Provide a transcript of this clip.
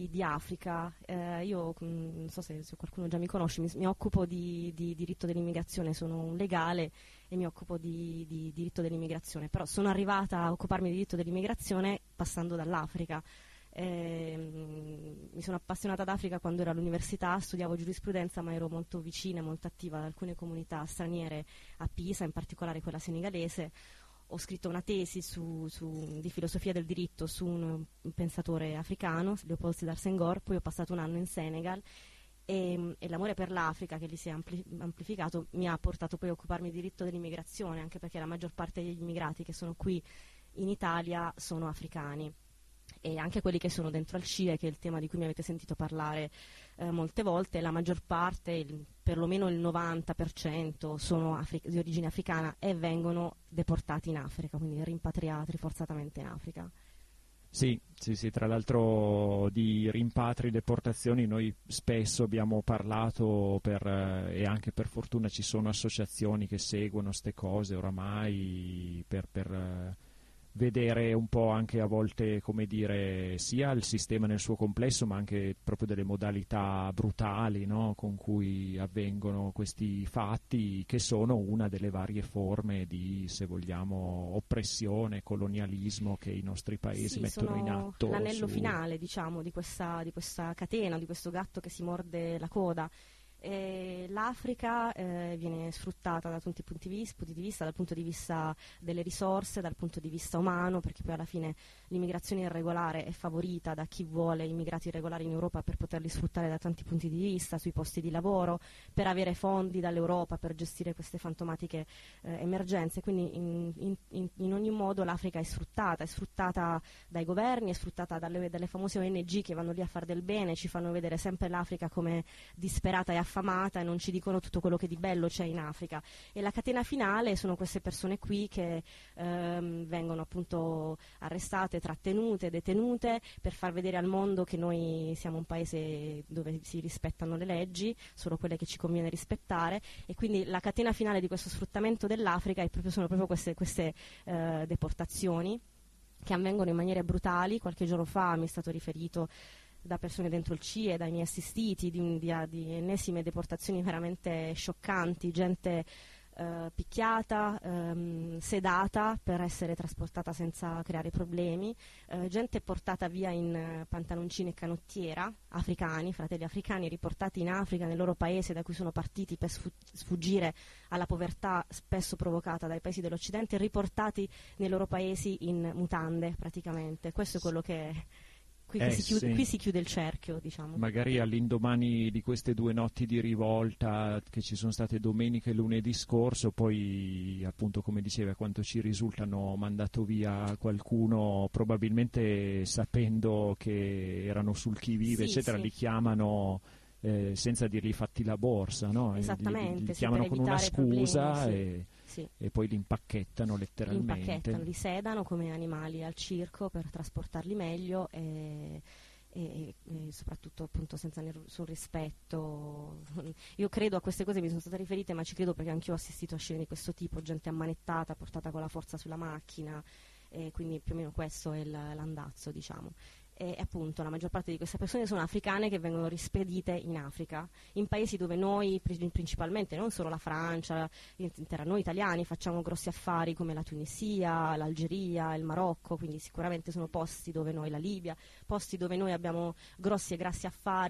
di Africa. Io non so se qualcuno già mi conosce, mi occupo di diritto dell'immigrazione, sono un legale e mi occupo di diritto dell'immigrazione, però sono arrivata a occuparmi di diritto dell'immigrazione passando dall'Africa. Mi sono appassionata d'Africa quando ero all'università, studiavo giurisprudenza, ma ero molto vicina, molto attiva ad alcune comunità straniere a Pisa, in particolare quella senegalese. Ho scritto una tesi di filosofia del diritto su un pensatore africano, Leopold Sédar Senghor, poi ho passato un anno in Senegal e l'amore per l'Africa, che lì si è amplificato, mi ha portato poi a occuparmi di diritto dell'immigrazione, anche perché la maggior parte degli immigrati che sono qui in Italia sono africani, e anche quelli che sono dentro al CIE, che è il tema di cui mi avete sentito parlare molte volte. La maggior parte, perlomeno il 90%, sono di origine africana e vengono deportati in Africa, quindi rimpatriati forzatamente in Africa. Sì, tra l'altro di rimpatri e deportazioni noi spesso abbiamo parlato e anche per fortuna ci sono associazioni che seguono queste cose oramai per vedere un po' anche a volte, come dire, sia il sistema nel suo complesso, ma anche proprio delle modalità brutali, no, con cui avvengono questi fatti, che sono una delle varie forme di, se vogliamo, oppressione, colonialismo che i nostri paesi mettono in atto. L'anello finale, diciamo, di questa catena, di questo gatto che si morde la coda. L'Africa viene sfruttata da tutti i punti di vista, dal punto di vista delle risorse, dal punto di vista umano, perché poi alla fine l'immigrazione irregolare è favorita da chi vuole immigrati irregolari in Europa per poterli sfruttare da tanti punti di vista, sui posti di lavoro, per avere fondi dall'Europa per gestire queste fantomatiche emergenze. Quindi in ogni modo l'Africa è sfruttata dai governi, è sfruttata dalle famose ONG che vanno lì a fare del bene, ci fanno vedere sempre l'Africa come disperata e affamata e non ci dicono tutto quello che di bello c'è in Africa. E la catena finale sono queste persone qui che vengono appunto arrestate, trattenute, detenute, per far vedere al mondo che noi siamo un paese dove si rispettano le leggi, solo quelle che ci conviene rispettare, e quindi la catena finale di questo sfruttamento dell'Africa sono proprio queste deportazioni che avvengono in maniere brutali. Qualche giorno fa mi è stato riferito da persone dentro il CIE, dai miei assistiti, di ennesime deportazioni veramente scioccanti, gente picchiata, sedata per essere trasportata senza creare problemi, gente portata via in pantaloncini e canottiera, fratelli africani riportati in Africa, nel loro paese da cui sono partiti per sfuggire alla povertà spesso provocata dai paesi dell'Occidente, riportati nei loro paesi in mutande praticamente. Questo è quello che qui si chiude il cerchio, diciamo. Magari all'indomani di queste 2 notti di rivolta che ci sono state domenica e lunedì scorso, poi appunto, come diceva, a quanto ci risulta, hanno mandato via qualcuno, probabilmente sapendo che erano sul chi vive, eccetera, li chiamano senza dirgli fatti la borsa, no? Esattamente, li chiamano con una scusa problemi, e poi li impacchettano letteralmente. Li sedano come animali al circo per trasportarli meglio e soprattutto appunto senza nessun rispetto. Io credo a queste cose, mi sono state riferite, ma ci credo perché anch'io ho assistito a scene di questo tipo, gente ammanettata, portata con la forza sulla macchina, e quindi più o meno questo è l'andazzo, diciamo. E appunto la maggior parte di queste persone sono africane che vengono rispedite in Africa, in paesi dove noi principalmente, non solo la Francia, noi italiani facciamo grossi affari, come la Tunisia, l'Algeria, il Marocco, quindi sicuramente sono posti dove noi, la Libia, posti dove noi abbiamo grossi e grassi affari